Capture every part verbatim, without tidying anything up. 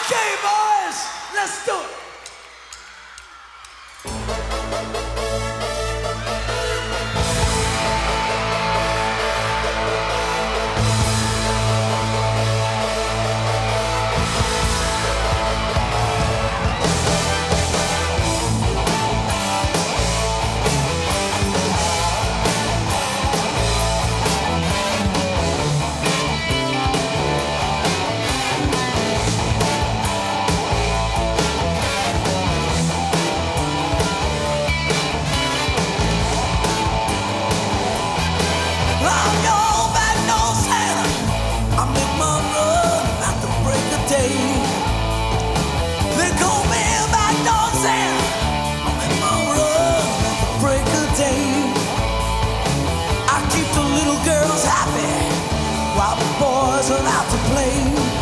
Okay, boys, let's do it. While the boys are out to play.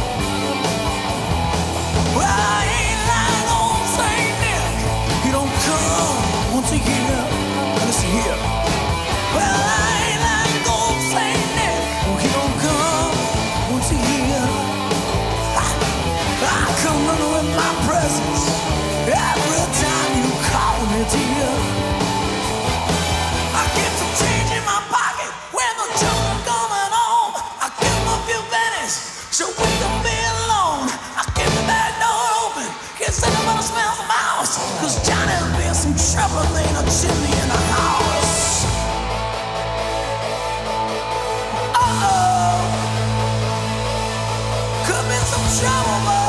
Well, I ain't like old Saint Nick. He don't come once a year. Listen here. Well, I ain't like old Saint Nick. He don't come once a year. I, I come running with my presence every time you call me dear. I get some change in my pocket when the children coming home. So we can be alone. I keep the back door open. Can't say nobody smells the mouse. Cause Johnny'll be in some trouble. There ain't no chimney in the house. Uh-oh. Could be some trouble, boy.